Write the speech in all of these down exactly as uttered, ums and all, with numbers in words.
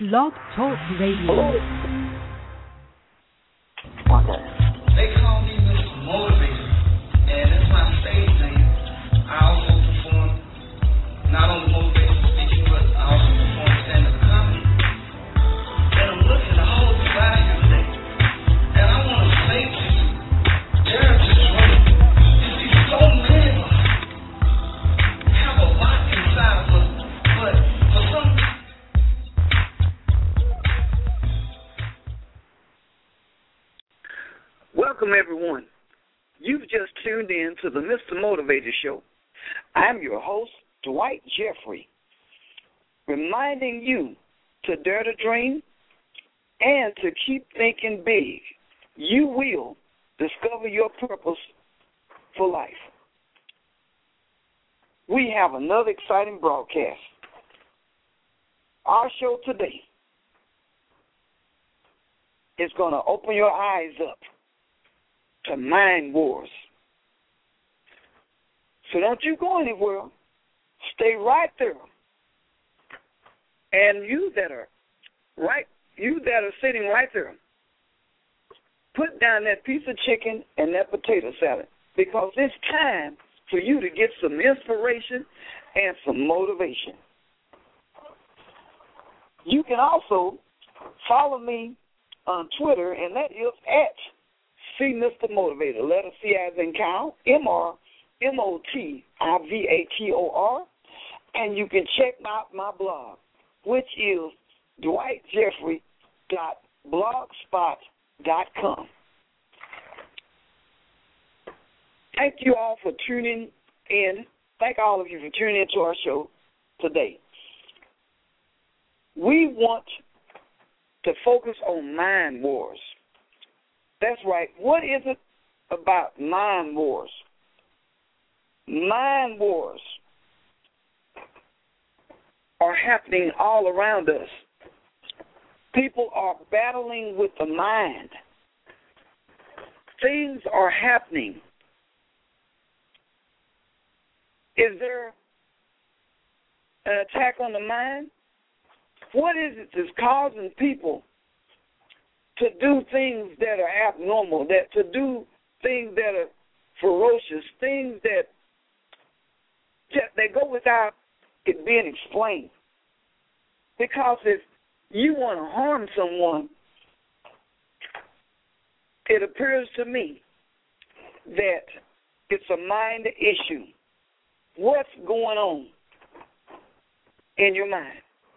Blog Talk Radio. Okay. They call me Mister Motivator, and that's my stage name. I also perform not only motivational speaking, but I also perform stand-up comedy. And I'm looking to hold you out here today. And I want to say to you, Derek is right. You see, so many of us have a lot inside of us, but for some Welcome, everyone. You've just tuned in to the Mister Motivator Show. I'm your host, Dwight Jeffrey, reminding you to dare to dream and to keep thinking big. You will discover your purpose for life. We have another exciting broadcast. Our show today is going to open your eyes up to mind wars. So don't you go anywhere. Stay right there. And you that are right, you that are sitting right there, put down that piece of chicken and that potato salad, because it's time for you to get some inspiration and some motivation. You can also follow me on Twitter, and that is at See Mister Motivator. Letter C as in cow, M R M O T I V A T O R. And you can check out my blog, which is dwight jeffrey dot blogspot dot com. Thank you all for tuning in. Thank all of you for tuning into our show today. We want to focus on mind wars. That's right. What is it about mind wars? Mind wars are happening all around us. People are battling with the mind. Things are happening. Is there an attack on the mind? What is it that's causing people to do things that are abnormal, that to do things that are ferocious, things that they go without it being explained? Because if you want to harm someone, it appears to me that it's a mind issue. What's going on in your mind?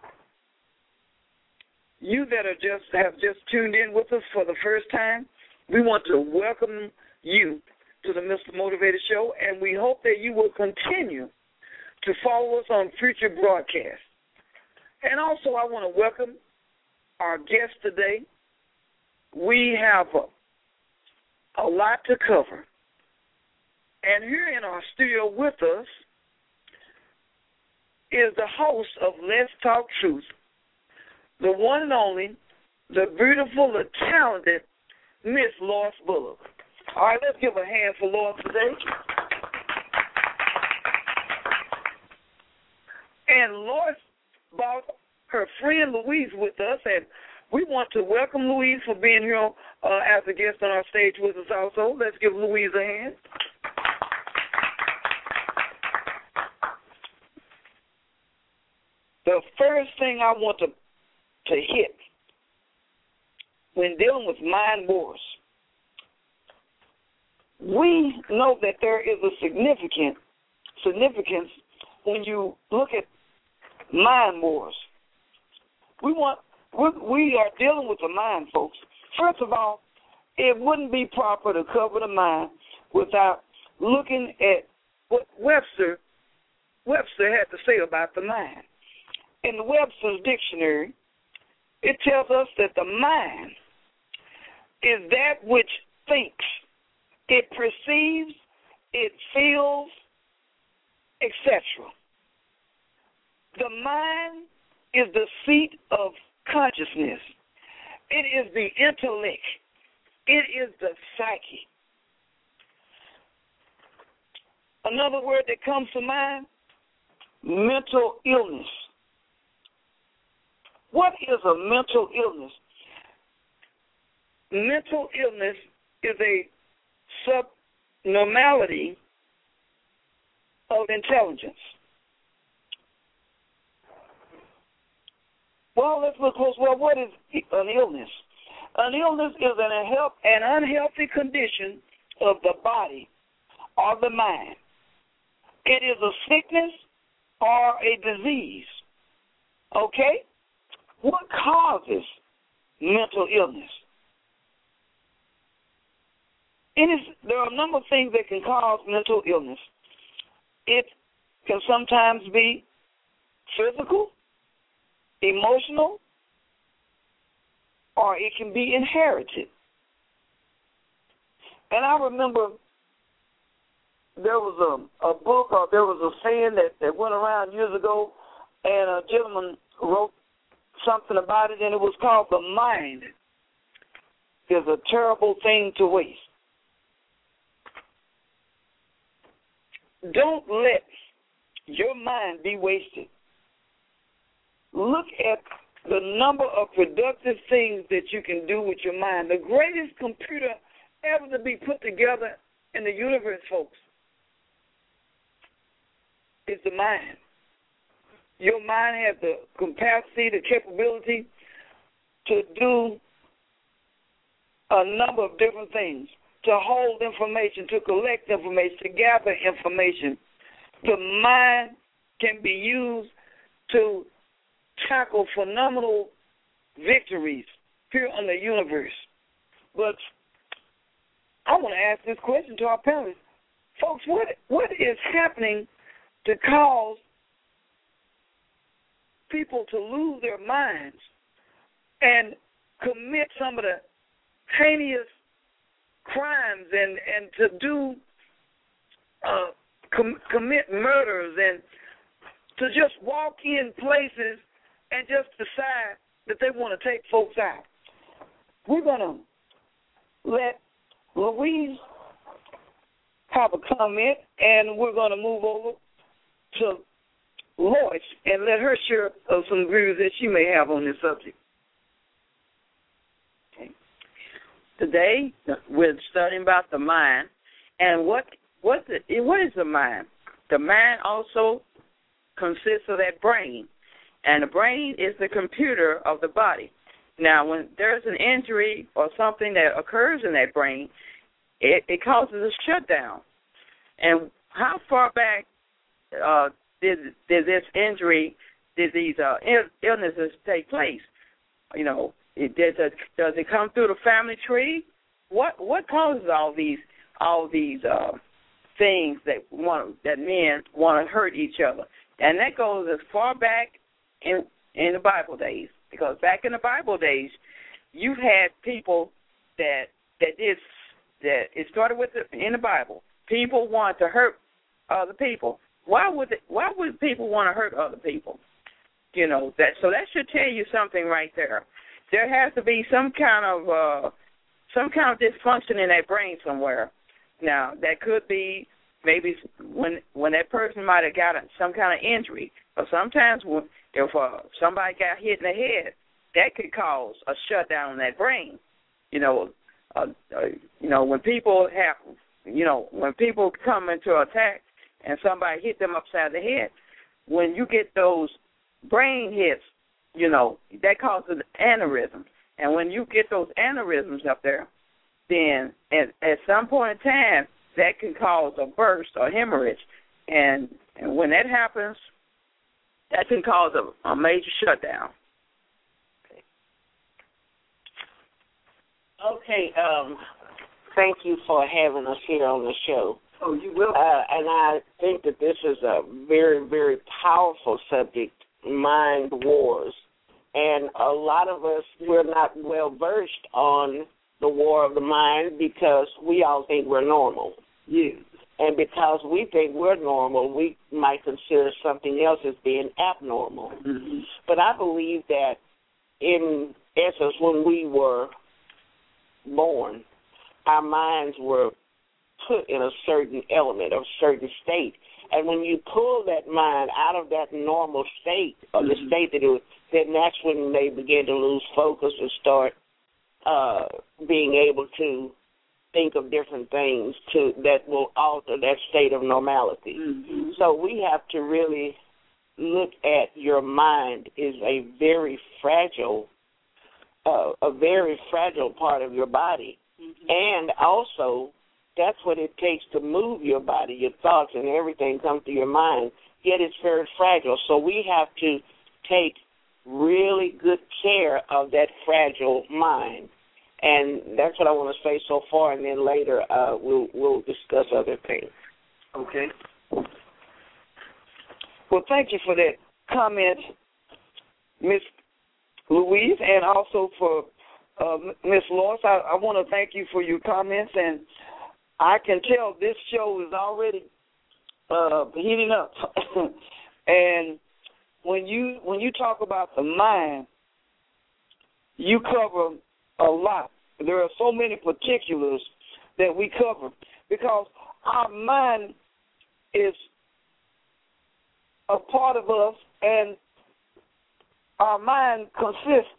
You that are just have just tuned in with us for the first time, we want to welcome you to the Mister Motivator Show, and we hope that you will continue to follow us on future broadcasts. And also, I want to welcome our guest today. We have a, a lot to cover. And here in our studio with us is the host of Let's Talk Truth, the one and only, the beautiful, the talented Miss Lois Bullock. All right, let's give a hand for Lois today. And Lois brought her friend Louise with us, and we want to welcome Louise for being here uh, as a guest on our stage with us also. Let's give Louise a hand. The first thing I want to to hit when dealing with mind wars, we know that there is a significant significance when you look at mind wars. We want we, we are dealing with the mind, folks. First of all, it wouldn't be proper to cover the mind without looking at what Webster Webster had to say about the mind. In the Webster's dictionary, it tells us that the mind is that which thinks, it perceives, it feels, et cetera. The mind is the seat of consciousness. It is the intellect. It is the psyche. Another word that comes to mind, mental illness. What is a mental illness? Mental illness is a subnormality of intelligence. Well, let's look close. Well, what is an illness? An illness is an, unhealth, an unhealthy condition of the body or the mind. It is a sickness or a disease. Okay? What causes mental illness? It is, there are a number of things that can cause mental illness. It can sometimes be physical, emotional, or it can be inherited. And I remember there was a, a book or there was a saying that, that went around years ago, and a gentleman wrote something about it, and it was called "The Mind is a Terrible Thing to Waste." Don't let your mind be wasted. Look at the number of productive things that you can do with your mind. The greatest computer ever to be put together in the universe, folks, is the mind. Your mind has the capacity, the capability to do a number of different things, to hold information, to collect information, to gather information. The mind can be used to tackle phenomenal victories here in the universe. But I want to ask this question to our parents. Folks, what what is happening to cause people to lose their minds and commit some of the heinous crimes and, and to do uh, com- commit murders and to just walk in places and just decide that they want to take folks out? We're going to let Louise have a comment, and we're going to move over to Lois and let her share uh, some views that she may have on this subject. Okay. Today, we're studying about the mind, and what what the, what is the mind? The mind also consists of that brain, and the brain is the computer of the body. Now, when there's an injury or something that occurs in that brain, it, it causes a shutdown. And how far back uh, did did this injury, did these uh, Ill- illnesses take place? You know, it, does, it, does it come through the family tree? What what causes all these all these uh, things that want that men want to hurt each other? And that goes as far back in in the Bible days, because back in the Bible days, you had people that that did that. It started with the, in the Bible. People wanted to hurt other people. Why would they, why would people want to hurt other people? You know that. So that should tell you something right there. There has to be some kind of uh, some kind of dysfunction in that brain somewhere. Now that could be maybe when when that person might have gotten some kind of injury, or sometimes when, if uh, somebody got hit in the head, that could cause a shutdown in that brain. You know, uh, uh, you know when people have, you know, when people come into attack and somebody hit them upside the head, when you get those brain hits, you know, that causes aneurysms. And when you get those aneurysms up there, then at, at some point in time, that can cause a burst or hemorrhage. And, and when that happens, that can cause a, a major shutdown. Okay, um, thank you for having us here on the show. Oh, you will. Uh, and I think that this is a very, very powerful subject, mind wars. And a lot of us, we're not well versed on the war of the mind because we all think we're normal. Yeah. And because we think we're normal, we might consider something else as being abnormal. Mm-hmm. But I believe that in essence, when we were born, our minds were put in a certain element, a certain state, And when you pull that mind out of that normal state, or the Mm-hmm. state that it was, then that's when they begin to lose focus and start uh, being able to think of different things to that will alter that state of normality. Mm-hmm. So we have to really look at your mind is a very fragile, uh, a very fragile part of your body. Mm-hmm. And also, that's what it takes to move your body, your thoughts and everything come through your mind, yet it's very fragile. So we have to take really good care of that fragile mind. And that's what I want to say so far, and then later uh, we'll, we'll discuss other things. Okay. Well, thank you for that comment, Miss Louise, and also for uh, Miss Lois. I, I want to thank you for your comments, and I can tell this show is already uh, heating up. And when you when you talk about the mind, you cover a lot. There are so many particulars that we cover because our mind is a part of us, and our mind consists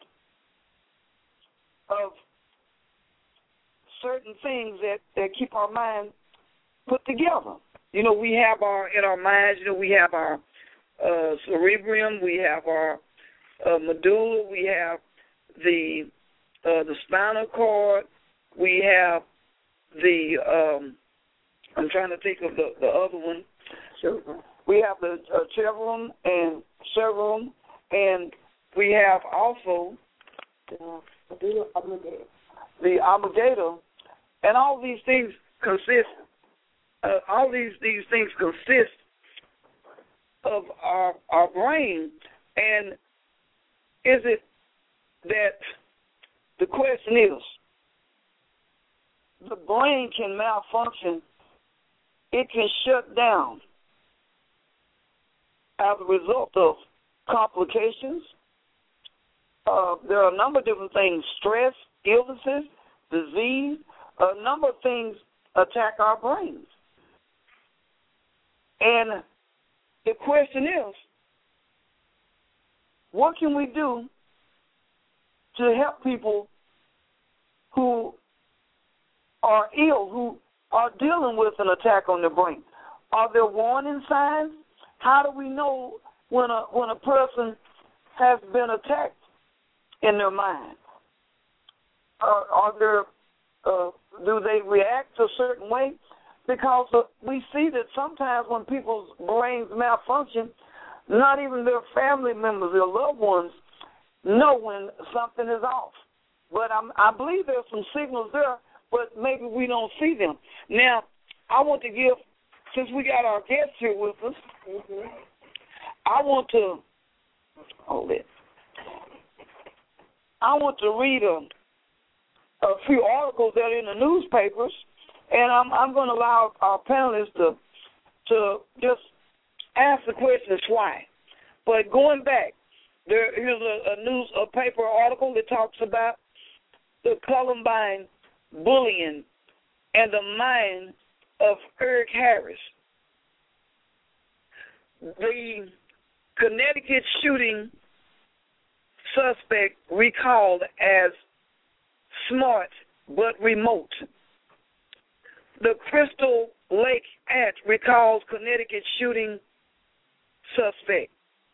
of certain things that, that keep our mind put together. You know, we have our, in our minds, you know, we have our uh, cerebrum, we have our uh, medulla, we have the uh, the spinal cord, we have the, um, I'm trying to think of the, the other one. Sure. We have the uh, cerebrum and cerebrum, and we have also the obligator, and all these things consist. Uh, all these these things consist of our our brain, and is it that the question is, the brain can malfunction, it can shut down as a result of complications. Uh, there are a number of different things, stress, illnesses, disease, a number of things attack our brains. And the question is, what can we do to help people who are ill, who are dealing with an attack on their brain? Are there warning signs? How do we know when a when a person has been attacked in their mind? Uh, are there uh, do they react a certain way? Because uh, we see that sometimes when people's brains malfunction, not even their family members, their loved ones, know when something is off. But I'm, I believe there's some signals there, but maybe we don't see them. Now, I want to give, since we got our guests here with us, mm-hmm. I want to, hold it. I want to read a, a few articles that are in the newspapers, and I'm, I'm going to allow our panelists to to just ask the questions why. But going back, there here's a, a news a paper article that talks about the Columbine bullying and the mind of Eric Harris. The Connecticut shooting suspect recalled as smart but remote. The Crystal Lake Act recalls Connecticut shooting suspect.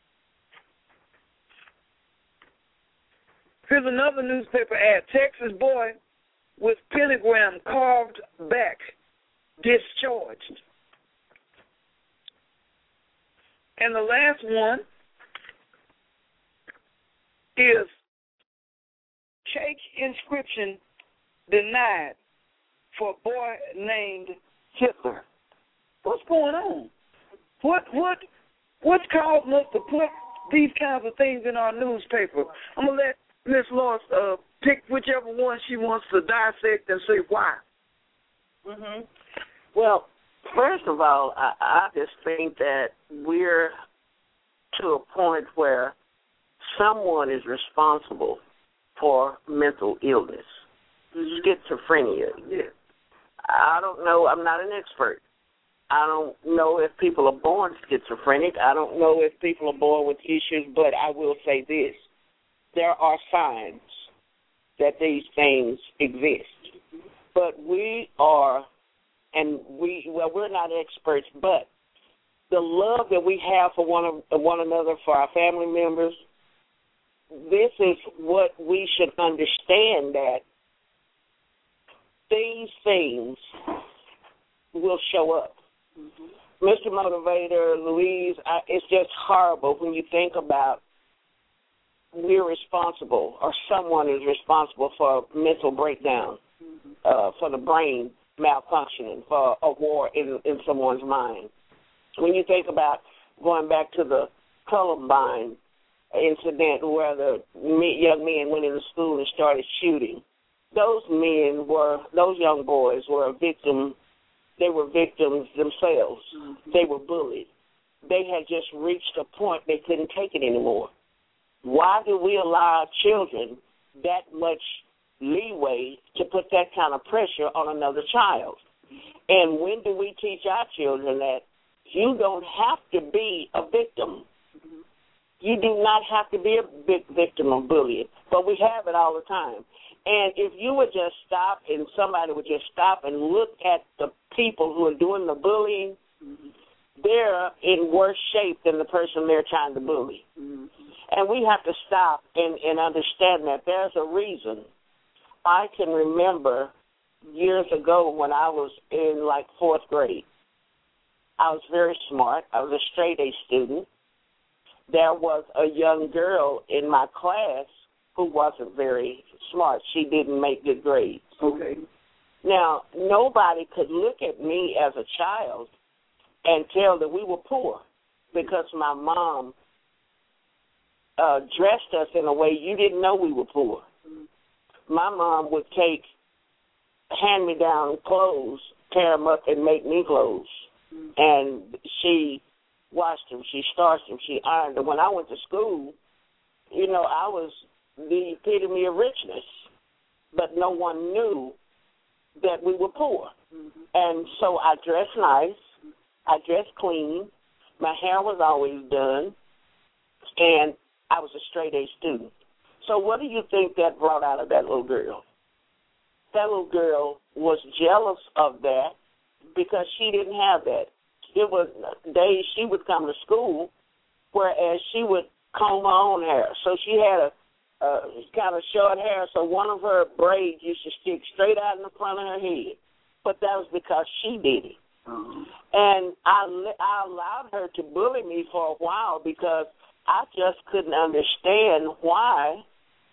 Here's another newspaper ad. Texas boy with pentagram carved back discharged. And the last one is cake inscription denied for a boy named Hitler. What's going on? What what what's causing us to put these kinds of things in our newspaper? I'm gonna let Miss Lois uh, pick whichever one she wants to dissect and say why. Mhm. Well, first of all, I, I just think that we're to a point where someone is responsible for mental illness, mm-hmm. schizophrenia. Yeah. I don't know. I'm not an expert. I don't know if people are born schizophrenic. I don't know if people are born with issues, but I will say this. There are signs that these things exist. But we are, and we, well, we're not experts, but the love that we have for one, of, one another, for our family members, this is what we should understand, that these things will show up. Mm-hmm. Mister Motivator, Louise, I, it's just horrible when you think about we're responsible, or someone is responsible for mental breakdown, mm-hmm. uh, for the brain malfunctioning, for a war in, in someone's mind. When you think about going back to the Columbine incident where the young men went into school and started shooting, those men were, those young boys were a victim. They were victims themselves. Mm-hmm. They were bullied. They had just reached a point they couldn't take it anymore. Why do we allow children that much leeway to put that kind of pressure on another child? And when do we teach our children that you don't have to be a victim? Mm-hmm. You do not have to be a big victim of bullying, but we have it all the time. And if you would just stop, and somebody would just stop and look at the people who are doing the bullying, mm-hmm. they're in worse shape than the person they're trying to bully. Mm-hmm. And we have to stop and, and understand that there's a reason. I can remember years ago when I was in, like, fourth grade. I was very smart. I was a straight-A student. There was a young girl in my class who wasn't very smart. She didn't make good grades. Okay. Now, nobody could look at me as a child and tell that we were poor because my mom uh, dressed us in a way you didn't know we were poor. Mm-hmm. My mom would take hand-me-down clothes, tear them up, and make me clothes. Mm-hmm. And she washed them, she starched them, she ironed them. When I went to school, you know, I was the epitome of richness, but no one knew that we were poor. Mm-hmm. And so I dressed nice, I dressed clean, my hair was always done, and I was a straight-A student. So what do you think that brought out of that little girl? That little girl was jealous of that because she didn't have that. It was days she would come to school, whereas she would comb her own hair. So she had a Uh, kind of short hair, so one of her braids used to stick straight out in the front of her head. But that was because she did it. Mm-hmm. And I, I allowed her to bully me for a while because I just couldn't understand why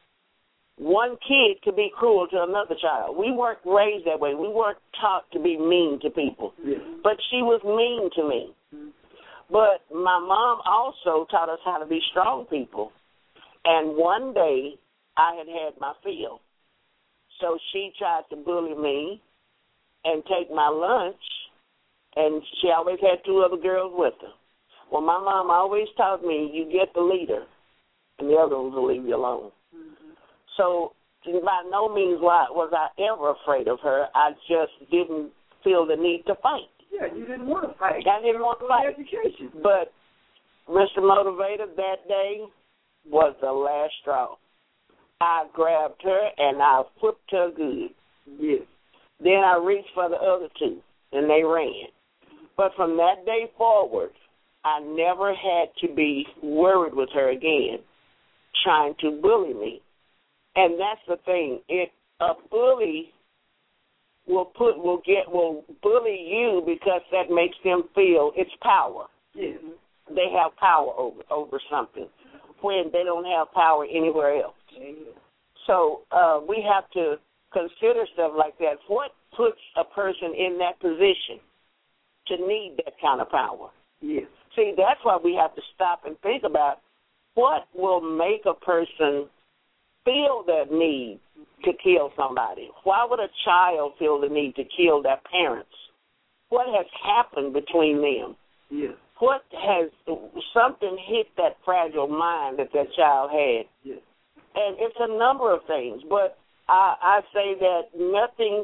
one kid could be cruel to another child. We weren't raised that way. We weren't taught to be mean to people. Yeah. But she was mean to me. Mm-hmm. But my mom also taught us how to be strong people. And one day, I had had my fill. So she tried to bully me and take my lunch, and she always had two other girls with her. Well, my mom always taught me, you get the leader, and the other ones will leave you alone. Mm-hmm. So by no means was I ever afraid of her. I just didn't feel the need to fight. Yeah, you didn't want to fight. I didn't want to fight. Education. But Mister Motivator, that day was the last straw. I grabbed her and I whipped her good. Yes. Then I reached for the other two, and they ran. But from that day forward, I never had to be worried with her again, trying to bully me. And that's the thing. It a bully will put will get will bully you because that makes them feel it's power. Yes. They have power over over something when they don't have power anywhere else. Yeah. So uh, we have to consider stuff like that. What puts a person in that position to need that kind of power? Yes. See, that's why we have to stop and think about what will make a person feel that need to kill somebody. Why would a child feel the need to kill their parents? What has happened between them? Yes. What has something hit that fragile mind that that child had? Yes. And it's a number of things, but I, I say that nothing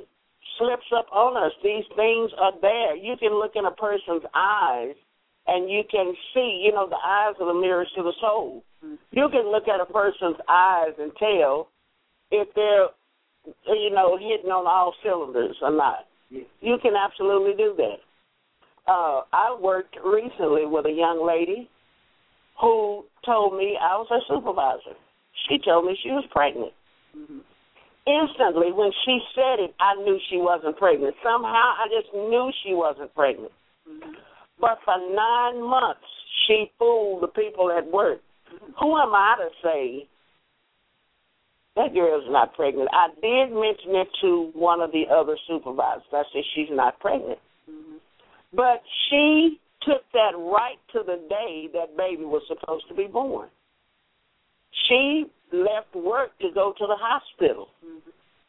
slips up on us. These things are there. You can look in a person's eyes, and you can see, you know, the eyes are the mirrors to the soul. Mm-hmm. You can look at a person's eyes and tell if they're, you know, hitting on all cylinders or not. Yes. You can absolutely do that. Uh, I worked recently with a young lady who told me I was her supervisor. She told me she was pregnant. Mm-hmm. Instantly, when she said it, I knew she wasn't pregnant. Somehow, I just knew she wasn't pregnant. Mm-hmm. But for nine months, she fooled the people at work. Mm-hmm. Who am I to say that girl's not pregnant? I did mention it to one of the other supervisors. I said, she's not pregnant. Mm-hmm. But she took that right to the day that baby was supposed to be born. She left work to go to the hospital. Mm-hmm.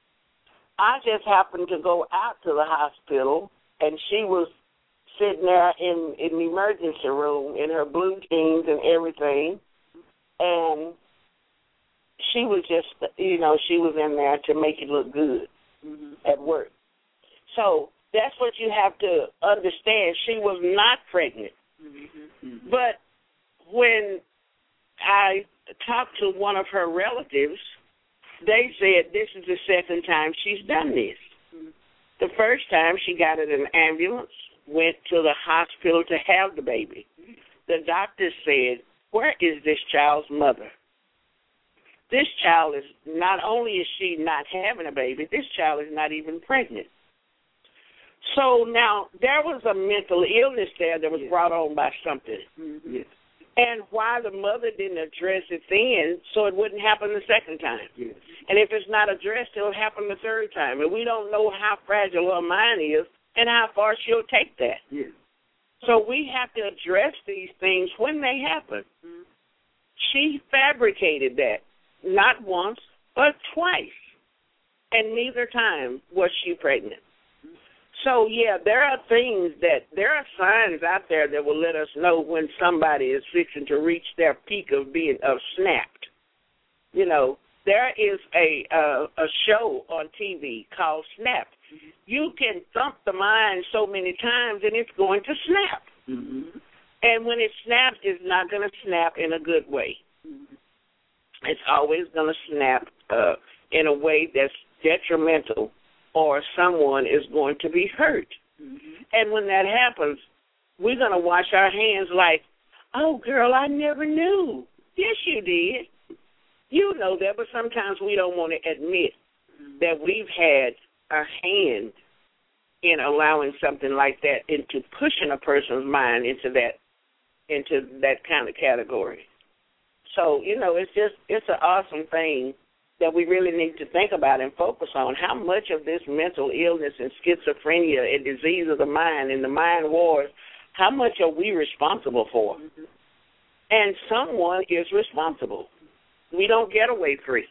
I just happened to go out to the hospital, and she was sitting there in, in the emergency room in her blue jeans and everything, and she was just, you know, she was in there to make it look good mm-hmm. at work. So that's what you have to understand. She was not pregnant. Mm-hmm. But when I talked to one of her relatives, they said this is the second time she's done this. Mm-hmm. The first time she got in an ambulance, went to the hospital to have the baby. Mm-hmm. The doctor said, where is this child's mother? This child is, not only is she not having a baby, this child is not even pregnant. So now there was a mental illness there that was yes. brought on by something. Mm-hmm. Yes. And why the mother didn't address it then so it wouldn't happen the second time. Yes. And if it's not addressed, it'll happen the third time. And we don't know how fragile her mind is and how far she'll take that. Yes. So we have to address these things when they happen. Mm-hmm. She fabricated that, not once, but twice. And neither time was she pregnant. So, yeah, there are things that, there are signs out there that will let us know when somebody is fixing to reach their peak of being, of snapped. You know, there is a uh, a show on T V called Snapped. Mm-hmm. You can thump the mind so many times and it's going to snap. Mm-hmm. And when it snaps, it's not going to snap in a good way. Mm-hmm. It's always going to snap uh, in a way that's detrimental, or someone is going to be hurt. Mm-hmm. And when that happens, we're going to wash our hands like, oh, girl, I never knew. Yes, you did. You know that, but sometimes we don't want to admit mm-hmm. that we've had a hand in allowing something like that, into pushing a person's mind into that, into that kind of category. So, you know, it's just, it's an awesome thing that we really need to think about and focus on. How much of this mental illness and schizophrenia and disease of the mind and the mind wars, how much are we responsible for? Mm-hmm. And someone is responsible. We don't get away free.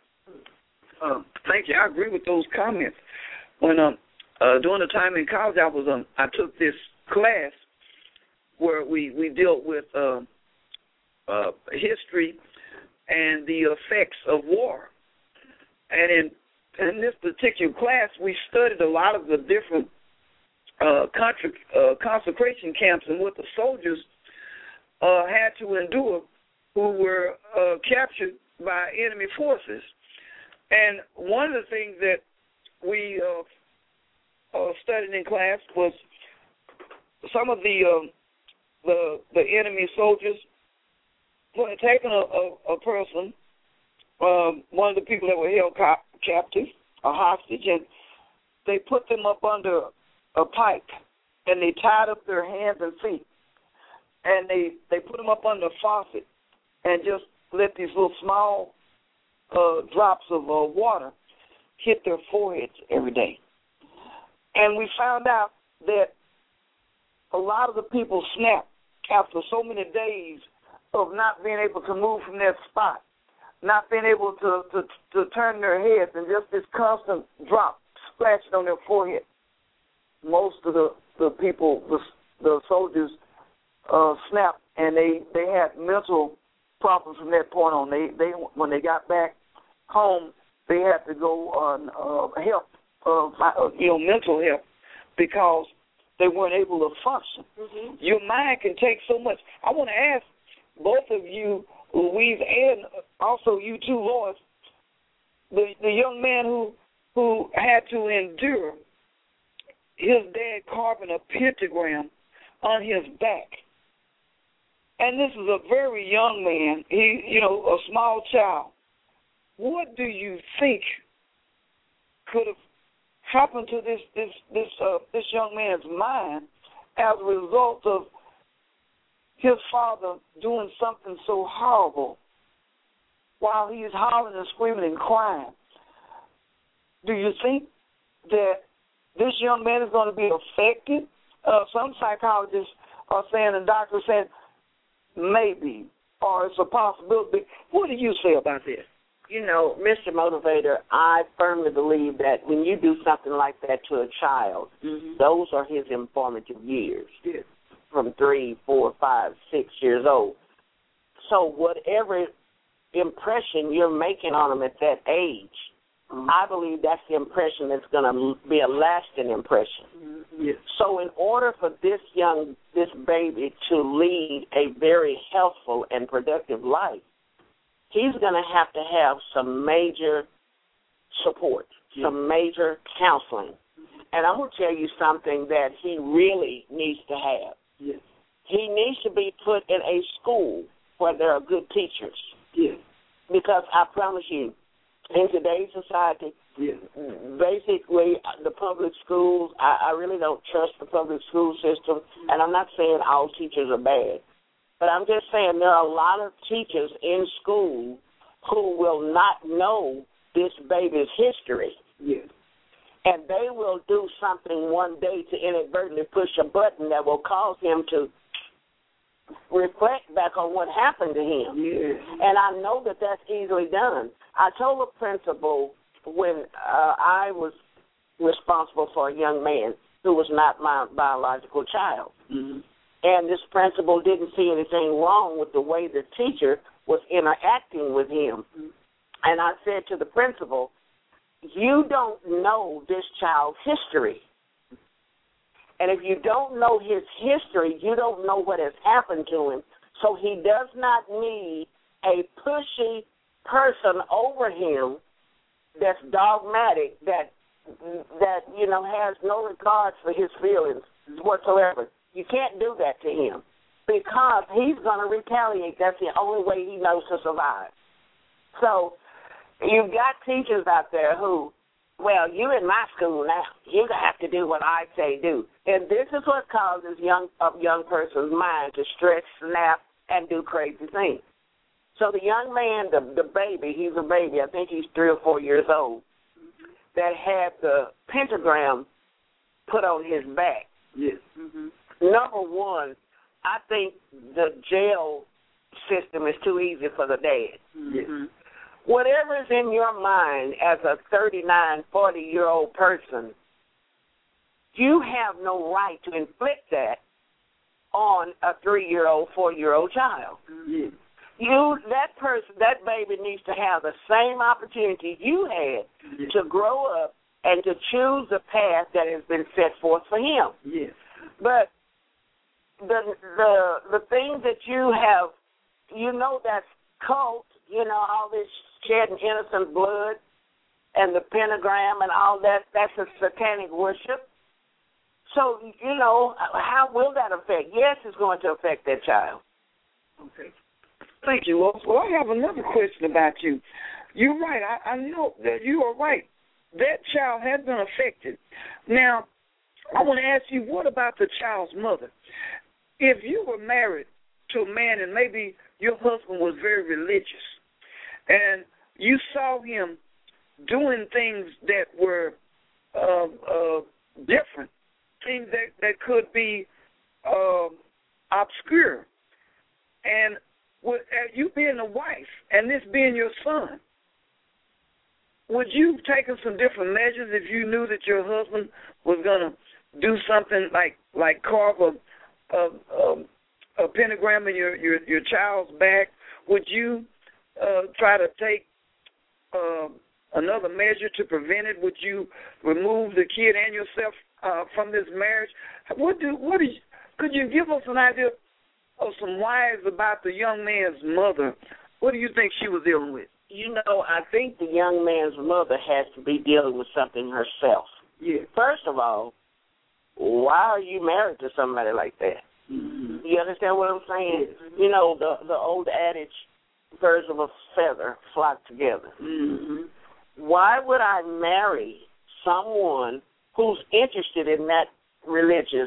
Uh, thank you. I agree with those comments. When um, uh, during the time in college, I was um, I took this class where we we dealt with uh, uh, history and the effects of war. And in, in this particular class, we studied a lot of the different uh, contra- uh, concentration camps and what the soldiers uh, had to endure who were uh, captured by enemy forces. And one of the things that we uh, uh, studied in class was some of the uh, the, the enemy soldiers who had taken a, a, a person, um, one of the people that were held ca- captive, a hostage, and they put them up under a pipe, and they tied up their hands and feet, and they, they put them up under a faucet and just let these little small uh, drops of uh, water hit their foreheads every day. And we found out that a lot of the people snapped after so many days of not being able to move from that spot, not being able to, to, to turn their heads, and just this constant drop scratching on their forehead. Most of the, the people, the, the soldiers, uh, snapped, and they, they had mental problems from that point on. They, they when they got back home, they had to go on uh, help of you know mental health because they weren't able to function. Mm-hmm. Your mind can take so much. I want to ask both of you, Louise, and also you too, Lois, the the young man who who had to endure his dad carving a pentagram on his back. And this is a very young man, he, you know, a small child. What do you think could have happened to this this this uh, this young man's mind as a result of his father doing something so horrible while he's hollering and screaming and crying? Do you think that this young man is going to be affected? Uh, some psychologists are saying and doctors saying maybe, or it's a possibility. What do you say about this? You know, Mister Motivator, I firmly believe that when you do something like that to a child, Mm-hmm. those are his informative years, Yes. from three, four, five, six years old. So whatever impression you're making on him at that age, Mm-hmm. I believe that's the impression that's going to be a lasting impression. Mm-hmm. Yes. So in order for this young, this baby to lead a very healthful and productive life, he's going to have to have some major support, Yes. some major counseling. And I'm going to tell you something that he really needs to have. Yes. He needs to be put in a school where there are good teachers. Yes. Because I promise you, in today's society, Yes. basically the public schools, I, I really don't trust the public school system. And I'm not saying all teachers are bad. But I'm just saying there are a lot of teachers in school who will not know this baby's history. Yes. And they will do something one day to inadvertently push a button that will cause him to reflect back on what happened to him. Yes. And I know that that's easily done. I told a principal when uh, I was responsible for a young man who was not my biological child. Mm-hmm. And this principal didn't see anything wrong with the way the teacher was interacting with him. And I said to the principal, you don't know this child's history. And if you don't know his history, you don't know what has happened to him. So he does not need a pushy person over him that's dogmatic, that, that you know, has no regard for his feelings whatsoever. You can't do that to him because he's going to retaliate. That's the only way he knows to survive. So you've got teachers out there who, well, you in my school now. You have to do what I say do. And this is what causes young a young person's mind to stretch, snap, and do crazy things. So the young man, the, the baby, he's a baby, I think he's three or four years old, that had the pentagram put on his back. Yes. Mm-hmm. Number one, I think the jail system is too easy for the dad. Mm-hmm. Whatever is in your mind as a thirty-nine, forty-year-old person, you have no right to inflict that on a three-year-old, four-year-old child. Yes. You, that person, that baby needs to have the same opportunity you had Yes. to grow up and to choose the path that has been set forth for him. Yes. But the the the things that you have, you know, that's cult, you know, all this shedding innocent blood and the pentagram and all that, that's a satanic worship. So, you know, how will that affect? Yes, it's going to affect that child. Okay. Thank you, Lois. Well, I have another question about you. You're right. I, I know that you are right. That child has been affected. Now, I want to ask you, what about the child's mother? If you were married to a man and maybe your husband was very religious and you saw him doing things that were uh, uh, different, things that, that could be uh, obscure, and with, uh, you being a wife and this being your son, would you have taken some different measures if you knew that your husband was going to do something like like carve a, a, a, a pentagram in your, your, your child's back? Would you uh, try to take uh, another measure to prevent it? Would you remove the kid and yourself uh, from this marriage? What do what is? Could you give us an idea of some whys about the young man's mother? What do you think she was dealing with? You know, I think the young man's mother has to be dealing with something herself. Yeah. First of all, why are you married to somebody like that? Mm-hmm. You understand what I'm saying? Yes. You know, the the old adage, birds of a feather flock together. Mm-hmm. Why would I marry someone who's interested in that religious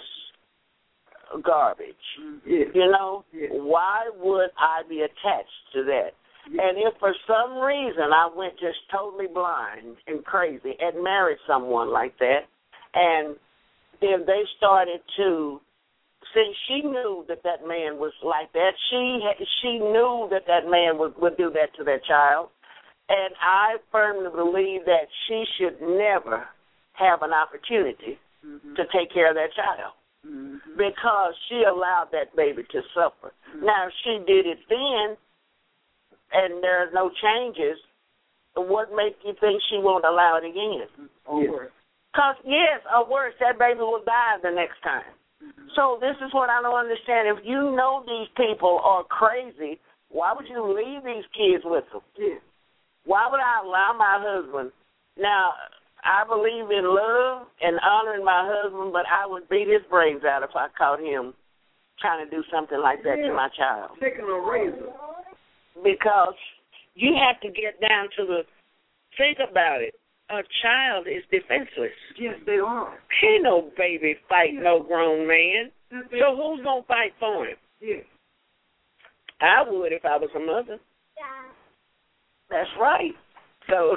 garbage? Yes. You know, yes. Why would I be attached to that? Yes. And if for some reason I went just totally blind and crazy and married someone like that, and then they started to, see, she knew that that man was like that. She she knew that that man would, would do that to that child. And I firmly believe that she should never have an opportunity mm-hmm. to take care of that child mm-hmm. because she allowed that baby to suffer. Mm-hmm. Now, if she did it then and there are no changes, what makes you think she won't allow it again? Or worse. Because, yes, or worse, that baby will die the next time. Mm-hmm. So this is what I don't understand. If you know these people are crazy, why would you leave these kids with them? Yeah. Why would I allow my husband? Now, I believe in love and honoring my husband, but I would beat his brains out if I caught him trying to do something like that yeah. to my child. Taking a razor. Because you have to get down to the, think about it. A child is defenseless. Yes, they are. Ain't no baby fight yeah. no grown man. So who's going to fight for him? Yeah. I would if I was a mother. Yeah. That's right. So,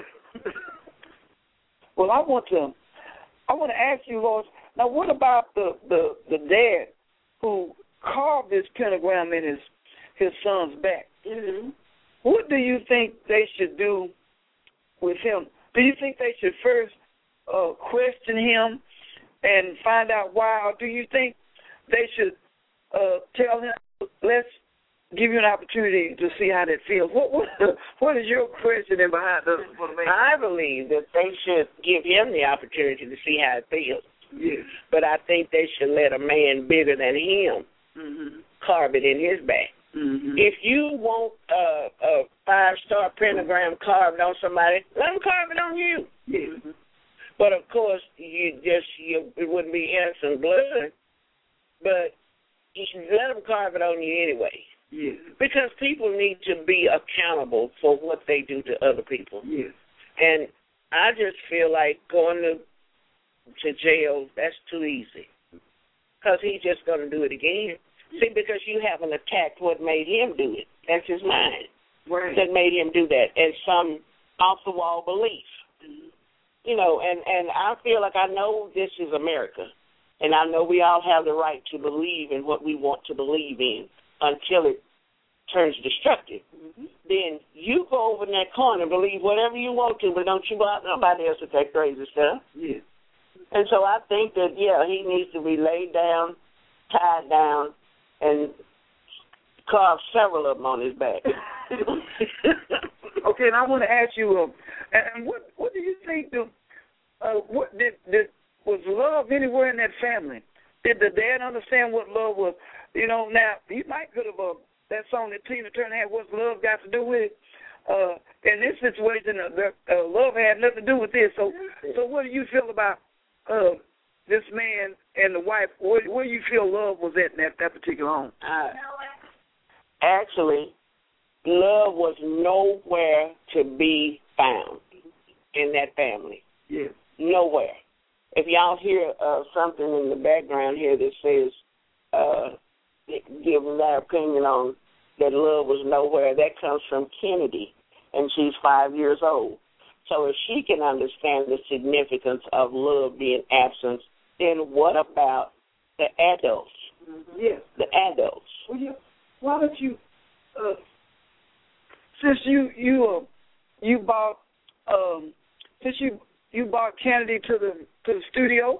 well, I want to, I want to ask you, Lois. Now, what about the, the, the dad who carved this pentagram in his his son's back? Mm-hmm. What do you think they should do with him? Do you think they should first uh, question him and find out why, or do you think they should uh, tell him, let's give you an opportunity to see how that feels? What what, what is your questioning behind this? I believe that they should give him the opportunity to see how it feels. Yes. But I think they should let a man bigger than him mm-hmm. carve it in his back. Mm-hmm. If you want a, a five-star pentagram carved on somebody, let them carve it on you. Yes. But, of course, you just you, it wouldn't be innocent blood, but you should let them carve it on you anyway. Yes. Because people need to be accountable for what they do to other people. Yes. And I just feel like going to to jail, that's too easy. Because he's just going to do it again. See, because you haven't attacked what made him do it. That's his mind. Right. That made him do that. And some off-the-wall belief. Mm-hmm. You know, and, and I feel like I know this is America. And I know we all have the right to believe in what we want to believe in until it turns destructive. Mm-hmm. Then you go over in that corner and believe whatever you want to, but don't you go out nobody else with that crazy stuff. Yeah. And so I think that, yeah, he needs to be laid down, tied down, and carve several of them on his back. Okay, and I want to ask you, uh, and what what do you think? The uh, what did, did was love anywhere in that family? Did the dad understand what love was? You know, now he might could have uh, that song that Tina Turner had. What's love got to do with it? Uh, in this situation, uh, the, uh, love had nothing to do with this. So, so what do you feel about uh, this man and the wife? Where, where do you feel love was at in that, that particular home? Uh, actually, love was nowhere to be found in that family. Yeah. Nowhere. If y'all hear uh, something in the background here that says, uh, giving their opinion on that love was nowhere, that comes from Kennedy, and she's five years old. So if she can understand the significance of love being absent, then what about the adults? Mm-hmm. Yes. The adults. Well, you, why don't you, uh, since you you uh, you bought um, since you you bought Kennedy to the to the studio,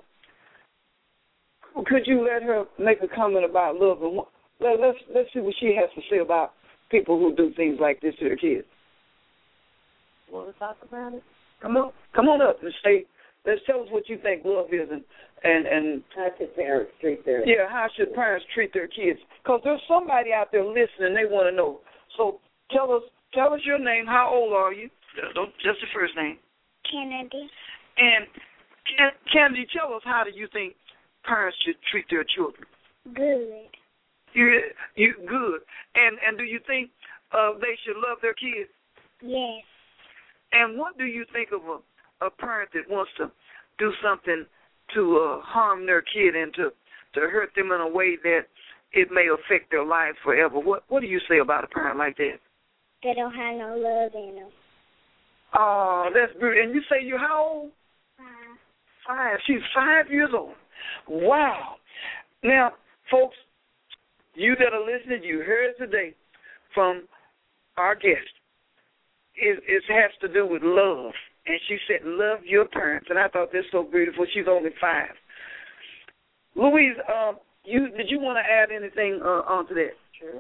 could you let her make a comment about love and let, let's let's see what she has to say about people who do things like this to their kids. Want to talk about it? Come on, come on up and say. Let's tell us what you think love is, and and and how should parents treat their yeah, how should parents treat their kids? Because there's somebody out there listening. They want to know. So tell us, tell us your name. How old are you? Don't just the first name. Kennedy. And Kennedy, tell us, how do you think parents should treat their children? Good. You, you good. And and do you think uh, they should love their kids? Yes. And what do you think of a a parent that wants to do something to uh, harm their kid and to, to hurt them in a way that it may affect their life forever? What what do you say about a parent like that? They don't have no love in them. Oh, that's beautiful. And you say you're how old? Five. Five. She's five years old. Wow. Now, folks, you that are listening, you heard today from our guest. It, it has to do with love. And she said, love your parents. And I thought this was so beautiful. She's only five. Louise, uh, you did you want to add anything uh, onto that? Sure.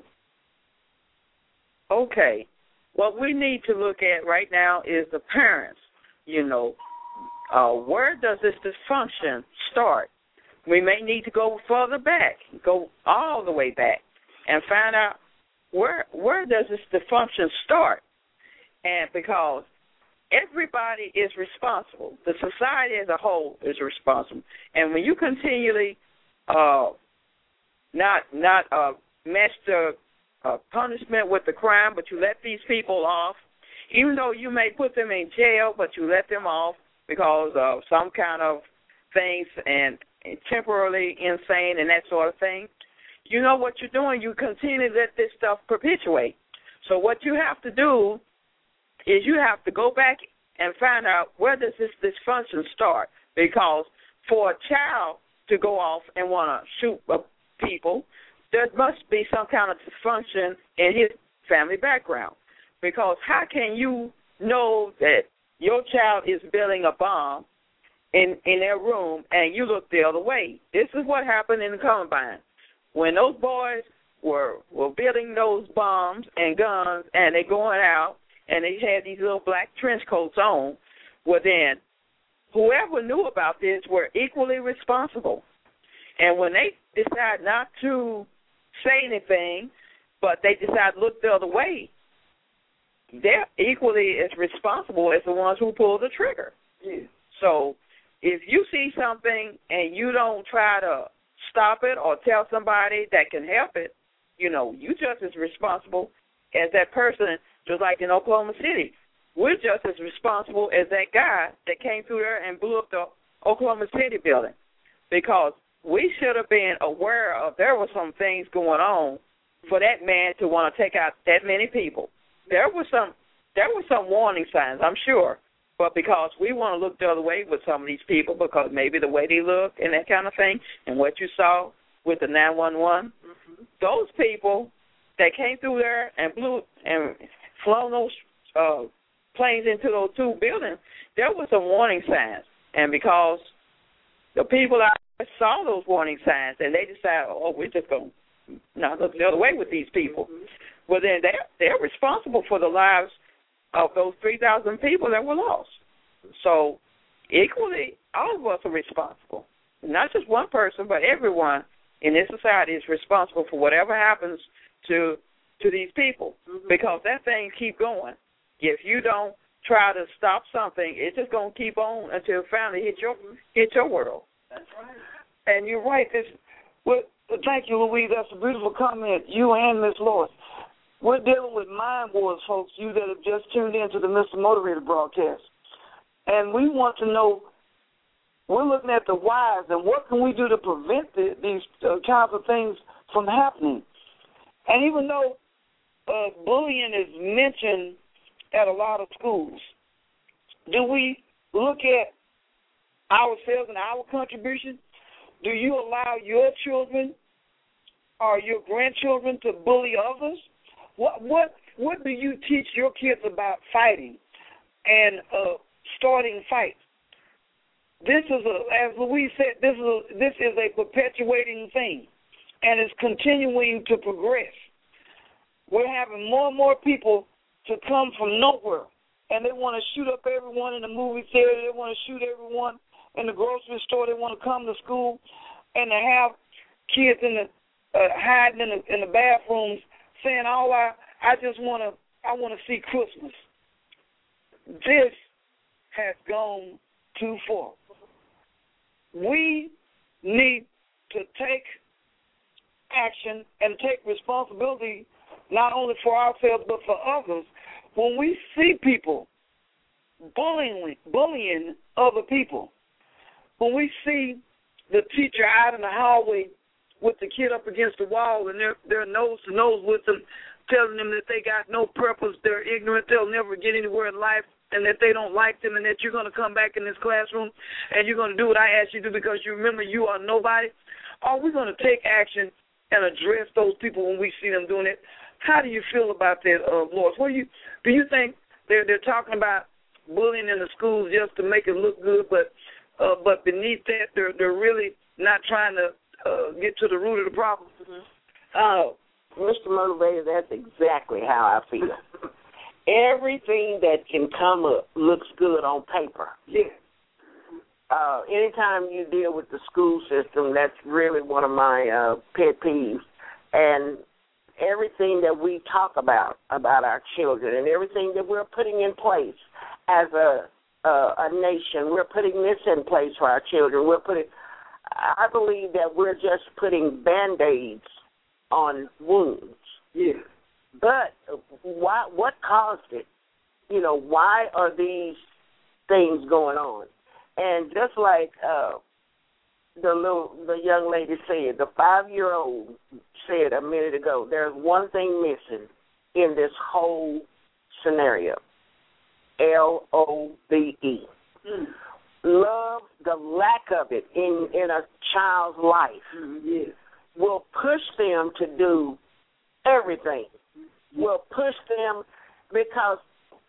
Okay. What we need to look at right now is the parents. You know, uh, where does this dysfunction start? We may need to go further back, go all the way back, and find out where where does this dysfunction start? And because everybody is responsible. The society as a whole is responsible. And when you continually uh, not not uh, match the uh, punishment with the crime, but you let these people off, even though you may put them in jail, but you let them off because of some kind of things and, and temporarily insane and that sort of thing, you know what you're doing. You continue to let this stuff perpetuate. So what you have to do is you have to go back and find out where does this dysfunction start. Because for a child to go off and want to shoot people, there must be some kind of dysfunction in his family background. Because how can you know that your child is building a bomb in, in their room and you look the other way? This is what happened in the Columbine. When those boys were, were building those bombs and guns and they going out, and they had these little black trench coats on, well then, whoever knew about this were equally responsible. And when they decide not to say anything, but they decide to look the other way, they're equally as responsible as the ones who pulled the trigger. Yeah. So if you see something and you don't try to stop it or tell somebody that can help it, you know, you just as responsible as that person. Just like in Oklahoma City, we're just as responsible as that guy that came through there and blew up the Oklahoma City building, because we should have been aware of there were some things going on for that man to want to take out that many people. There were some there were some warning signs, I'm sure, but because we want to look the other way with some of these people, because maybe the way they look and that kind of thing, and what you saw with the nine one one, mm-hmm. those people that came through there and blew and flown those uh, planes into those two buildings, there were some warning signs. And because the people out there saw those warning signs and they decided, oh, we're just going to not look the other way with these people, mm-hmm. well, then they're, they're responsible for the lives of those three thousand people that were lost. So equally, all of us are responsible. Not just one person, but everyone in this society is responsible for whatever happens to to these people, mm-hmm. because that thing keep going. If you don't try to stop something, it's just going to keep on until it finally hit your hit your world. That's right. And you're right. This, well, thank you, Louise. That's a beautiful comment. You and Miss Lois. We're dealing with mind wars, folks, you that have just tuned in to the Mister Motivator broadcast. And we want to know, we're looking at the whys and what can we do to prevent the, these uh, kinds of things from happening. And even though uh, bullying is mentioned at a lot of schools, do we look at ourselves and our contribution? Do you allow your children or your grandchildren to bully others? What what what do you teach your kids about fighting and uh, starting fights? This is a, as Louise said, this is a, this is a perpetuating thing, and it's continuing to progress. We're having more and more people to come from nowhere and they want to shoot up everyone in the movie theater. They want to shoot everyone in the grocery store. They want to come to school, and to have kids in the uh, hiding in the in the bathrooms saying, "All I I just want to I want to see Christmas." This has gone too far. We need to take action and take responsibility not only for ourselves but for others. When we see people bullying, bullying other people, when we see the teacher out in the hallway with the kid up against the wall and they're, they're nose to nose with them, telling them that they got no purpose, they're ignorant, they'll never get anywhere in life, and that they don't like them, and that you're going to come back in this classroom and you're going to do what I asked you to do because you remember you are nobody, are we going to take action and address those people when we see them doing it? How do you feel about that, uh, Lois? What do you do? You think they're they're talking about bullying in the schools just to make it look good, but uh, but beneath that, they're they're really not trying to uh, get to the root of the problem? Oh, Mister Motivator, that's exactly how I feel. Everything that can come up looks good on paper. Yeah. Uh, anytime you deal with the school system, that's really one of my uh, pet peeves. And everything that we talk about, about our children, and everything that we're putting in place as a a, a nation, we're putting this in place for our children. We're putting. I believe that we're just putting Band-Aids on wounds. Yeah. But why? What caused it? You know, why are these things going on? And just like uh, the little, the young lady said, the five-year-old said a minute ago, there's one thing missing in this whole scenario: L O V E. Mm. Love, the lack of it in, in a child's life, mm, yeah. will push them to do everything. Mm-hmm. Will push them because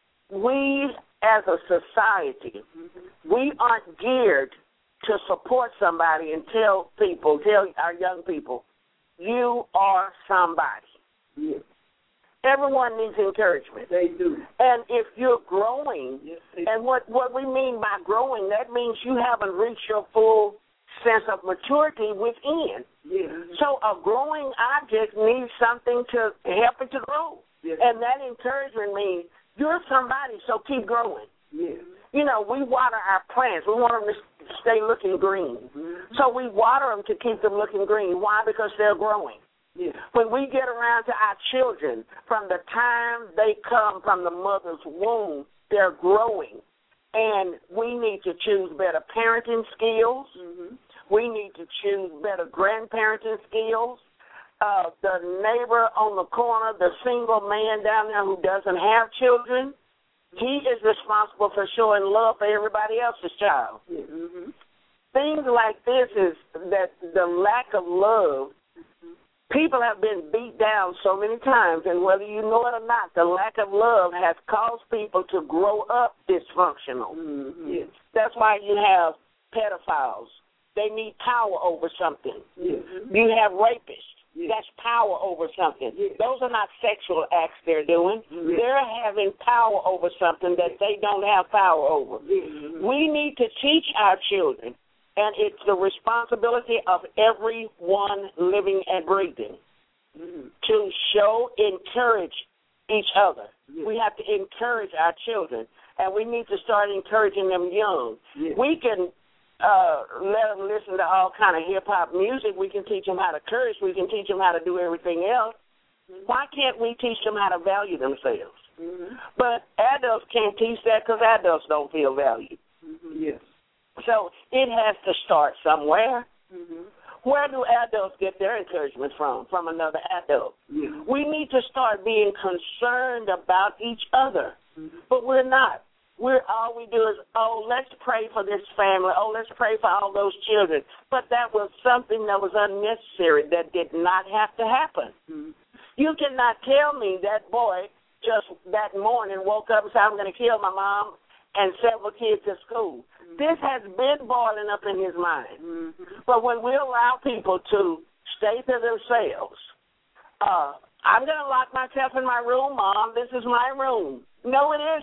we as a society, mm-hmm. we aren't geared to support somebody and tell people, tell our young people, you are somebody. Yeah. Everyone needs encouragement. They do. And if you're growing, yes, they and what, what we mean by growing, that means you haven't reached your full sense of maturity within. Yeah. So a growing object needs something to help it to grow. Yes. And that encouragement means you're somebody, so keep growing. Yeah. You know, we water our plants. We want them to stay looking green. Mm-hmm. So we water them to keep them looking green. Why? Because they're growing. Yeah. When we get around to our children, from the time they come from the mother's womb, they're growing. And we need to choose better parenting skills. Mm-hmm. We need to choose better grandparenting skills. Uh, the neighbor on the corner, the single man down there who doesn't have children, he is responsible for showing love for everybody else's child. Mm-hmm. Things like this is that the lack of love. People have been beat down so many times, and whether you know it or not, the lack of love has caused people to grow up dysfunctional. Mm-hmm. Yes. That's why you have pedophiles. They need power over something. Yes. You have rapists. Yes. That's power over something. Yes. Those are not sexual acts they're doing. Yes. They're having power over something that they don't have power over. Yes. We need to teach our children. And it's the responsibility of everyone living and breathing mm-hmm. to show, encourage each other. Yes. We have to encourage our children, and we need to start encouraging them young. Yes. We can uh, let them listen to all kind of hip-hop music. We can teach them how to curse. We can teach them how to do everything else. Mm-hmm. Why can't we teach them how to value themselves? Mm-hmm. But adults can't teach that because adults don't feel valued. Mm-hmm. Yes. So it has to start somewhere. Mm-hmm. Where do adults get their encouragement from? From another adult. Yeah. We need to start being concerned about each other, mm-hmm. but we're not. We're all we do is, oh, let's pray for this family. Oh, let's pray for all those children. But that was something that was unnecessary that did not have to happen. Mm-hmm. You cannot tell me that boy just that morning woke up and said, I'm going to kill my mom and several kids at school. This has been boiling up in his mind. Mm-hmm. But when we allow people to stay to themselves, uh, I'm going to lock myself in my room, Mom. This is my room. No, it isn't.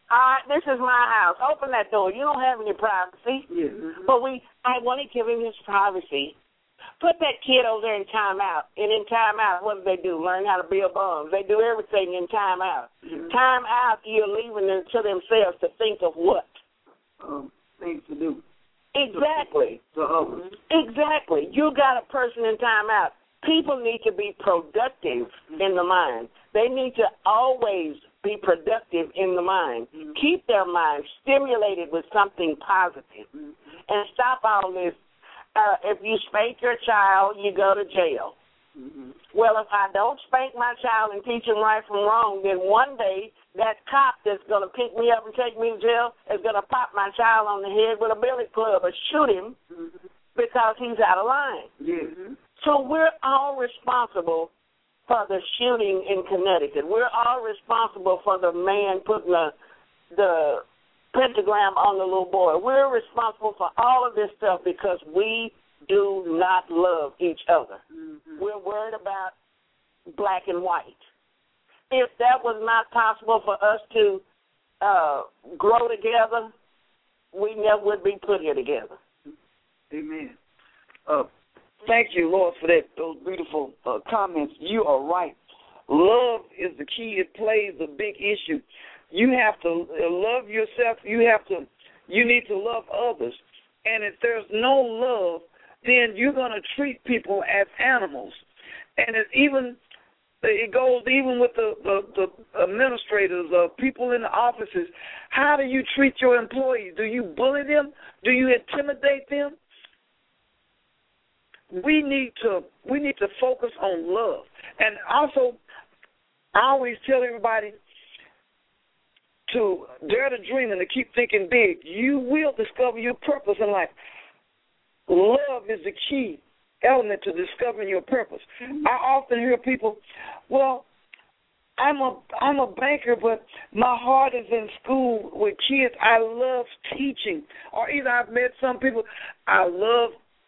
All right, this is my house. Open that door. You don't have any privacy. Yeah. Mm-hmm. But we, I want to give him his privacy. Put that kid over there in timeout. And in timeout, what do they do? Learn how to build bombs. They do everything in timeout. Mm-hmm. Timeout, you're leaving them to themselves to think of what? Um, things to do. Exactly. To others. Exactly. You got a person in timeout. People need to be productive in the mind. They need to always be productive in the mind. Mm-hmm. Keep their mind stimulated with something positive. Mm-hmm. And stop all this. Uh, if you spank your child, you go to jail. Mm-hmm. Well, if I don't spank my child and teach him right from wrong, then one day that cop that's going to pick me up and take me to jail is going to pop my child on the head with a billy club or shoot him mm-hmm. because he's out of line. Mm-hmm. So we're all responsible for the shooting in Connecticut. We're all responsible for the man putting the the pentagram on the little boy. We're responsible for all of this stuff because we do not love each other. Mm-hmm. We're worried about black and white. If that was not possible for us to uh, grow together, we never would be put here together. Amen. Uh, thank you, Lord, for that those beautiful uh, comments. You are right. Love is the key. It plays a big issue. You have to love yourself. You have to. You need to love others. And if there's no love, then you're going to treat people as animals. And it even it goes even with the, the, the administrators, uh, people in the offices. How do you treat your employees? Do you bully them? Do you intimidate them? We need to we need to focus on love. And also, I always tell everybody to dare to dream and to keep thinking big. You will discover your purpose in life. Love is the key element to discovering your purpose. Mm-hmm. I often hear people, well, I'm a I'm a banker, but my heart is in school with kids. I love teaching. Or either I've met some people, I love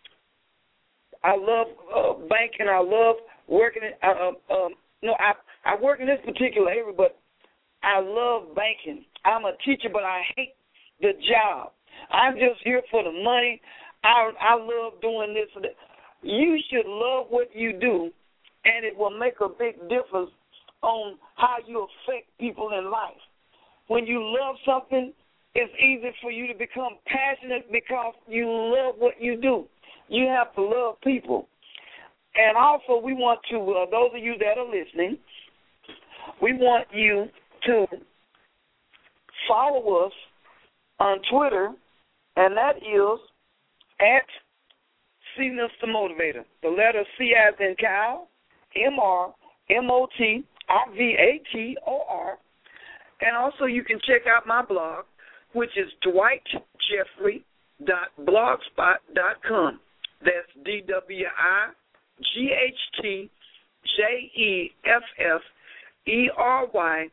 I love uh, banking. I love working. In, uh, um, no, I I work in this particular area, but I love banking. I'm a teacher, but I hate the job. I'm just here for the money. I I love doing this and that. You should love what you do, and it will make a big difference on how you affect people in life. When you love something, it's easy for you to become passionate because you love what you do. You have to love people. And also we want to, uh, those of you that are listening, we want you to follow us on Twitter, and that is at C Mister Motivator. The letter C as in cow, M R M O T I V A T O R. And also you can check out my blog, which is dwight jeffrey dot blogspot dot com. That's D W I G H T J E F F E R Y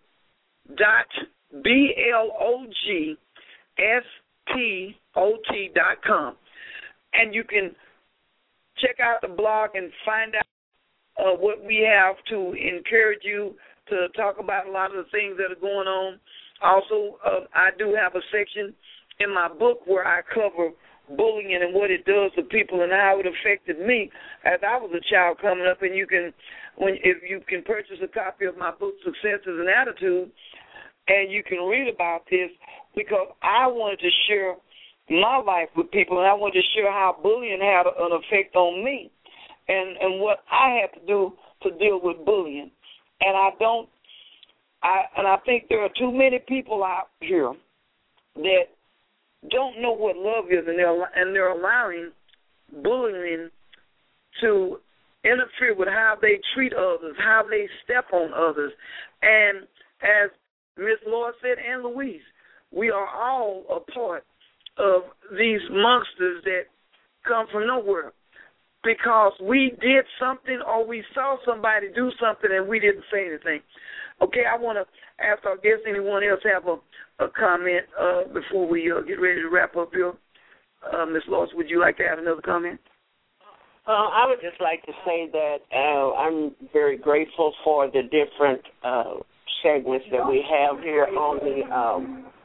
dot B L O G S P O T dot com. And you can check out the blog and find out uh, what we have to encourage you to talk about a lot of the things that are going on. Also, uh, I do have a section in my book where I cover bullying and what it does to people and how it affected me as I was a child coming up. And you can, when if you can purchase a copy of my book, Successes and Attitude, and you can read about this because I wanted to share my life with people, and I wanted to share how bullying had an effect on me and, and what I had to do to deal with bullying. And I don't, I and I think there are too many people out here that don't know what love is, and they're, and they're allowing bullying to interfere with how they treat others, how they step on others. And as Miss Lord said, and Louise, we are all a part of these monsters that come from nowhere because we did something or we saw somebody do something and we didn't say anything. Okay, I want to ask our guests, anyone else have a, a comment uh, before we uh, get ready to wrap up here? Uh, Miz Lois, would you like to add another comment? Uh, I would just like to say that uh, I'm very grateful for the different uh, segments that we have here on the um,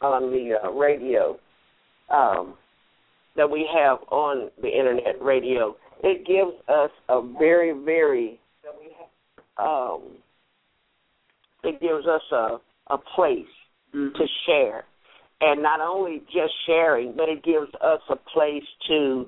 on the uh, radio um, that we have on the internet radio, it gives us a very, very, um, it gives us a, a place mm-hmm. to share. And not only just sharing, but it gives us a place to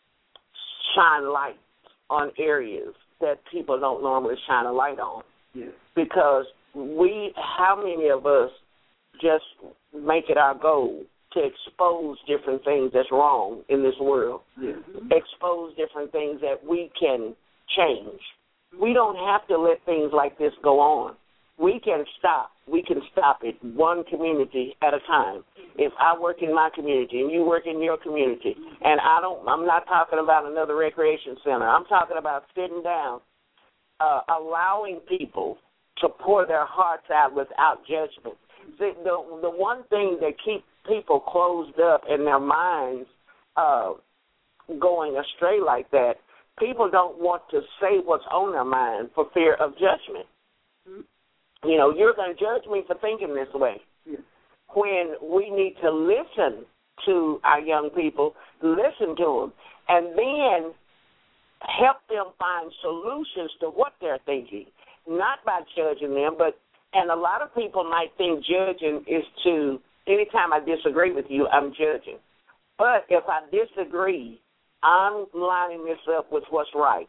shine light on areas that people don't normally shine a light on. Yeah. Because we, how many of us just make it our goal to expose different things that's wrong in this world, yeah. expose different things that we can change. We don't have to let things like this go on. We can stop. We can stop it one community at a time. If I work in my community and you work in your community, and I don't, I'm not talking about another recreation center. I'm talking about sitting down, uh, allowing people to pour their hearts out without judgment. The, the, the one thing that keeps people closed up in their minds uh, going astray like that, people don't want to say what's on their mind for fear of judgment. Mm-hmm. You know, you're going to judge me for thinking this way. Yeah. When we need to listen to our young people, listen to them, and then help them find solutions to what they're thinking, not by judging them, but, and a lot of people might think judging is to, anytime I disagree with you, I'm judging. But if I disagree, I'm lining this up with what's right.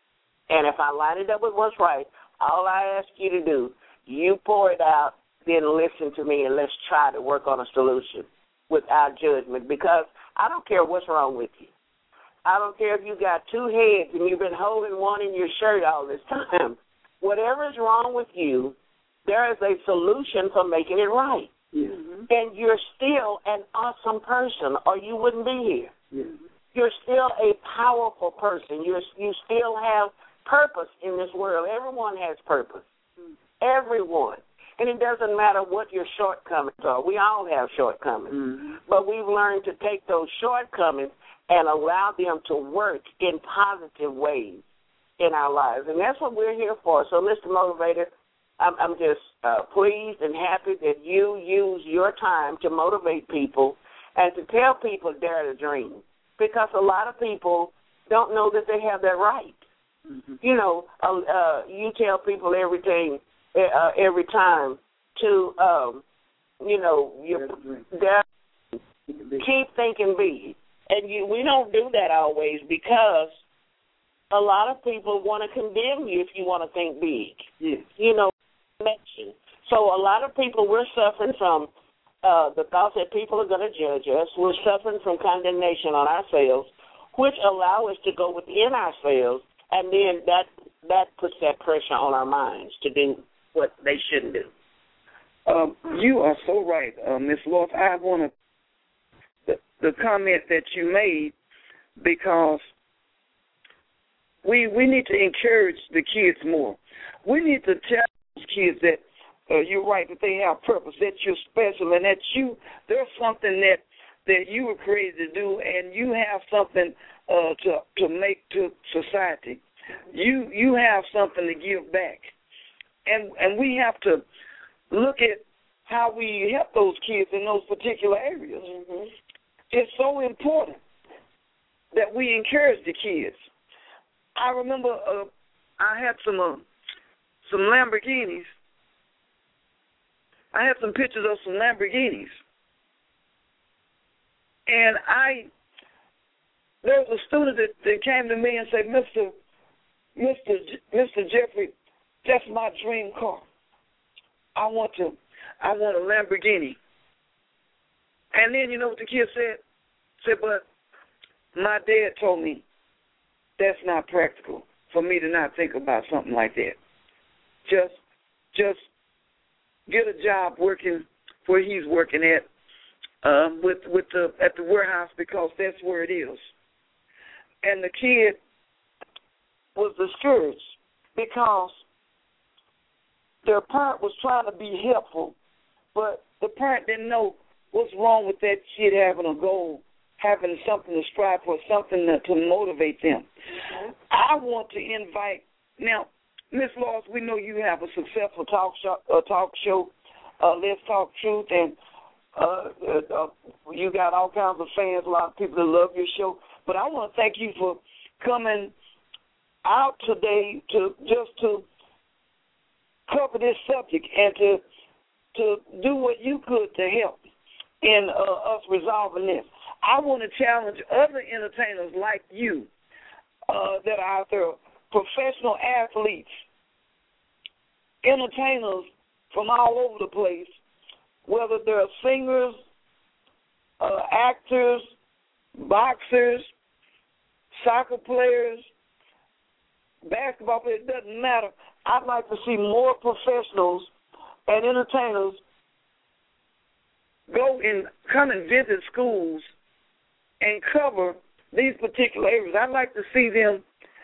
And if I line it up with what's right, all I ask you to do, you pour it out, then listen to me, and let's try to work on a solution without judgment, because I don't care what's wrong with you. I don't care if you got two heads and you've been holding one in your shirt all this time. Whatever is wrong with you, there is a solution for making it right. Mm-hmm. And you're still an awesome person, or you wouldn't be here. Mm-hmm. You're still a powerful person. You're, you still have purpose in this world. Everyone has purpose. Mm-hmm. Everyone. And it doesn't matter what your shortcomings are. We all have shortcomings. Mm-hmm. But we've learned to take those shortcomings and allow them to work in positive ways in our lives. And that's what we're here for. So, Mister Motivator, I'm, I'm just uh, pleased and happy that you use your time to motivate people and to tell people dare to dream, because a lot of people don't know that they have that right. Mm-hmm. You know, uh, uh, you tell people everything uh, every time to, um, you know, you dare, keep thinking big. And you, we don't do that always, because a lot of people want to condemn you if you want to think big. Yes. You know, connection. So a lot of people, we're suffering from uh, the thoughts that people are going to judge us. We're suffering from condemnation on ourselves, which allow us to go within ourselves, and then that that puts that pressure on our minds to do what they shouldn't do. Um, you are so right, uh, Miz Lois. I want to the, the comment that you made, because we we need to encourage the kids more. We need to tell those kids that uh, you're right, that they have purpose, that you're special, and that you there's something that that you were created to do, and you have something uh, to to make to society. You you have something to give back, and and we have to look at how we help those kids in those particular areas. Mm-hmm. It's so important that we encourage the kids. I remember uh, I had some uh, some Lamborghinis. I had some pictures of some Lamborghinis, and I there was a student that, that came to me and said, Mister Mister J- Mister Jeffrey, that's my dream car. I want to, I want a Lamborghini. And then you know what the kid said? Said, but my dad told me that's not practical for me to not think about something like that. Just, just get a job working where he's working at, um, with with the at the warehouse, because that's where it is. And the kid was discouraged because their parent was trying to be helpful, but the parent didn't know what's wrong with that kid having a goal, having something to strive for, something to, to motivate them. Mm-hmm. I want to invite, now, Miz Lois, we know you have a successful talk show, uh, talk show uh, Let's Talk Truth, and Uh, uh, you got all kinds of fans, a lot of people that love your show. But I want to thank you for coming out today to just to cover this subject and to to do what you could to help in uh, us resolving this. I want to challenge other entertainers like you uh, that are out there, professional athletes, entertainers from all over the place, whether they're singers, uh, actors, boxers, soccer players, basketball players, it doesn't matter. I'd like to see more professionals and entertainers go and come and visit schools and cover these particular areas. I'd like to see them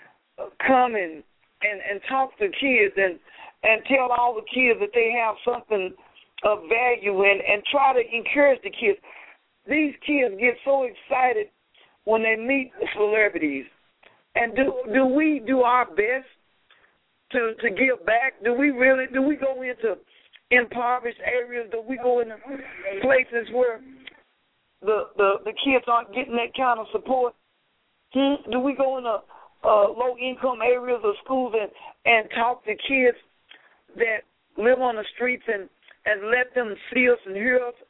come and, and, and talk to kids and, and tell all the kids that they have something of value and, and try to encourage the kids. These kids get so excited when they meet celebrities. And do do we do our best to to give back? Do we really, do we go into impoverished areas? Do we go into places where the, the, the kids aren't getting that kind of support? Hmm? Do we go into uh, low-income areas of schools and, and talk to kids that live on the streets and, and let them see us and hear us?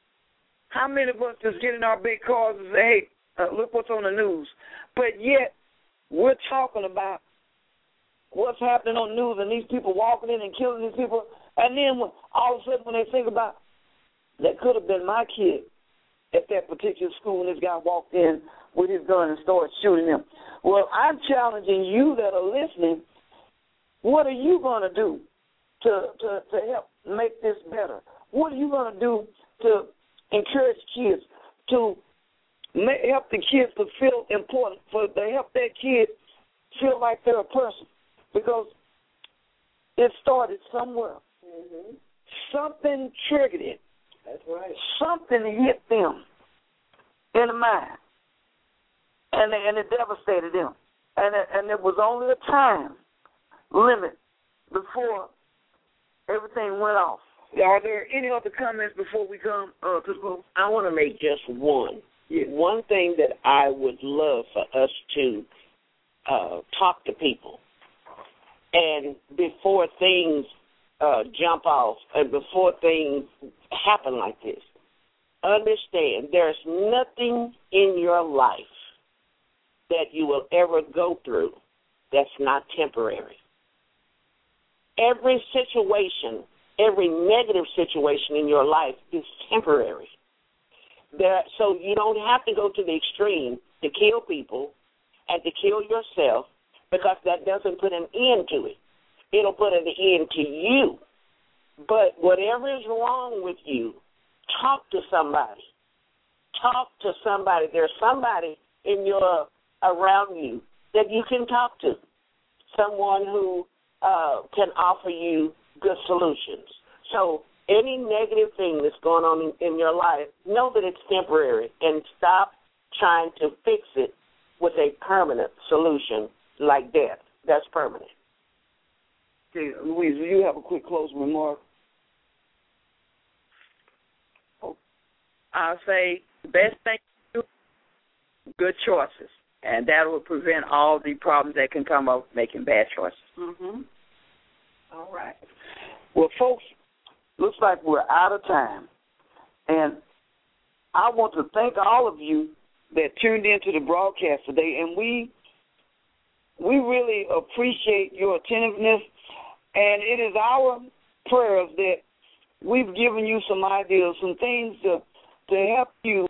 How many of us just get in our big cars and say, hey, uh, look what's on the news? But yet, we're talking about what's happening on the news and these people walking in and killing these people. And then when, all of a sudden when they think about, that could have been my kid at that particular school when this guy walked in with his gun and started shooting them. Well, I'm challenging you that are listening, what are you going to do to, to, to help make this better? What are you going to do to encourage kids to make, help the kids to feel important, for to help that kid feel like they're a person? Because it started somewhere. Mm-hmm. Something triggered it. That's right. Something hit them in the mind, and and it devastated them. And it, and there was only a time limit before everything went off. Are there any other comments before we come uh, to the vote? I want to make just one. Yeah. One thing that I would love for us to uh, talk to people, and before things uh, jump off and before things happen like this, understand there's nothing in your life that you will ever go through that's not temporary. Every situation, every negative situation in your life is temporary. There, so you don't have to go to the extreme to kill people and to kill yourself, because that doesn't put an end to it. It'll put an end to you. But whatever is wrong with you, talk to somebody. Talk to somebody. There's somebody in your around you that you can talk to, someone who uh, can offer you good solutions. So any negative thing that's going on in, in your life, know that it's temporary and stop trying to fix it with a permanent solution like death. That's permanent. Okay, Louise, will you have a quick closing remark? I'll say the best thing to do, good choices, and that will prevent all the problems that can come up making bad choices. Mm-hmm. All right. Well, folks, looks like we're out of time, and I want to thank all of you that tuned into the broadcast today, and we we really appreciate your attentiveness, and it is our prayers that we've given you some ideas, some things to to help you.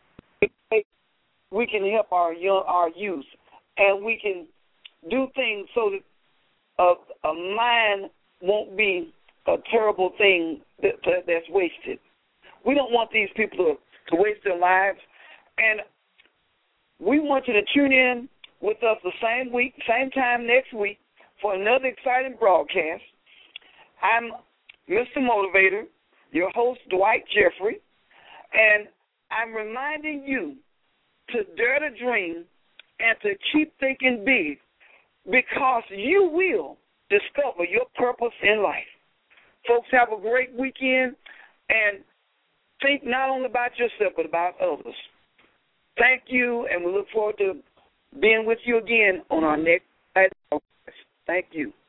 We can help our young, our youth, and we can do things so that a, a mind won't be a terrible thing that, that, that's wasted. We don't want these people to, to waste their lives, and we want you to tune in with us the same week, same time next week for another exciting broadcast. I'm Mister Motivator, your host, Dwight Jeffrey, and I'm reminding you to dare to dream and to keep thinking big, because you will discover your purpose in life. Folks, have a great weekend, and think not only about yourself but about others. Thank you, and we look forward to being with you again on our next podcast. Thank you.